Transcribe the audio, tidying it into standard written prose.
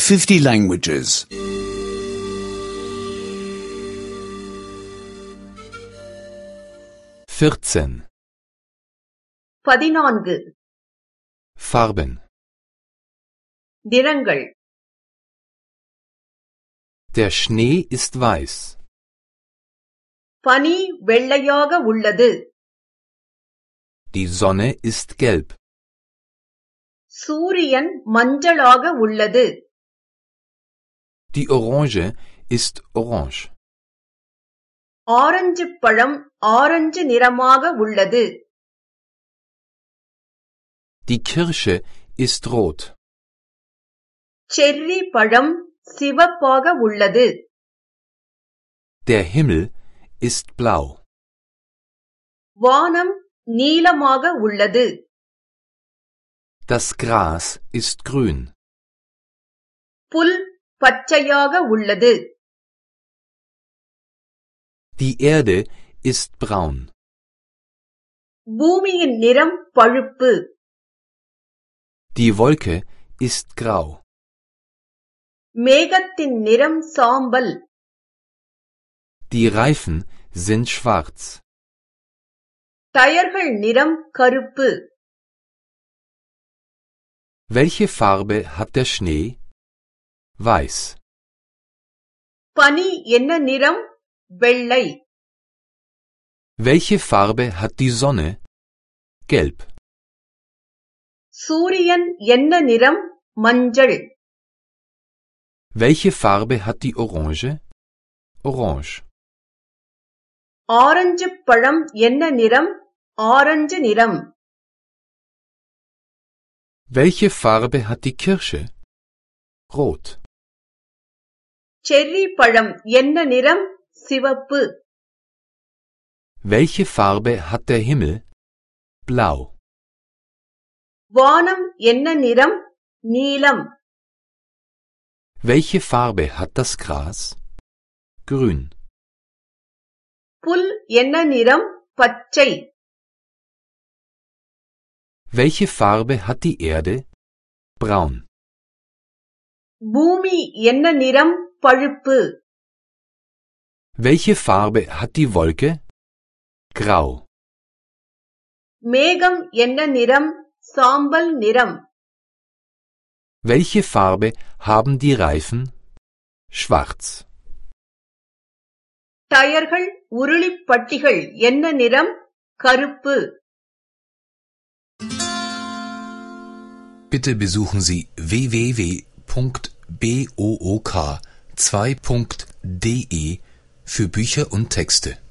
50 languages. 14. 14. Farben. நிறங்கள். Der Schnee ist weiß. பனி வெள்ளையாக உள்ளது. Die Sonne ist gelb. சூரியன் மஞ்சளாக உள்ளது. Die Orange ist orange. ஆரஞ்சு பழம் ஆரஞ்சு நிறமாக உள்ளது. Die Kirsche ist rot. Cherry பழம் சிவப்பாக உள்ளது. Der Himmel ist blau. வானம் நீலமாக உள்ளது. Das Gras ist grün. புல் பச்சையாக உள்ளது. Die Erde ist braun. பூமியின் நிறம் பழுப்பு. Die Wolke ist grau. மேகத்தின் நிறம் சாம்பல். Die Reifen sind schwarz. டயர்கள் நிறம் கருப்பு. Welche Farbe hat der Schnee? Weiß. பனி என்ன நிறம்? வெள்ளை. Welche Farbe hat die Sonne? Gelb. சூரியன் என்ன நிறம்? மஞ்சள். Welche Farbe hat die Orange? Orange. ஆரஞ்சு பழம் என்ன நிறம்? ஆரஞ்சு நிறம். Welche Farbe hat die Kirsche? Rot. Cherry பழம் என்ன நிறம்? சிவப்பு. Welche Farbe hat der Himmel? Blau. வானம் என்ன நிறம்? நீலம். Welche Farbe hat das Gras? Grün. புல் என்ன நிறம்? பச்சை. Welche Farbe hat die Erde? Braun. பூமி என்ன நிறம்? பழுப்பு. Welche Farbe hat die Wolke? Grau. மேகம் என்ன நிறம்? சாம்பல் நிறம். Welche Farbe haben die Reifen? Schwarz. டயர்கள் உருளிப்பட்டிகள் என்ன நிறம்? கருப்பு. Bitte besuchen Sie www.book2.de für Bücher und Texte.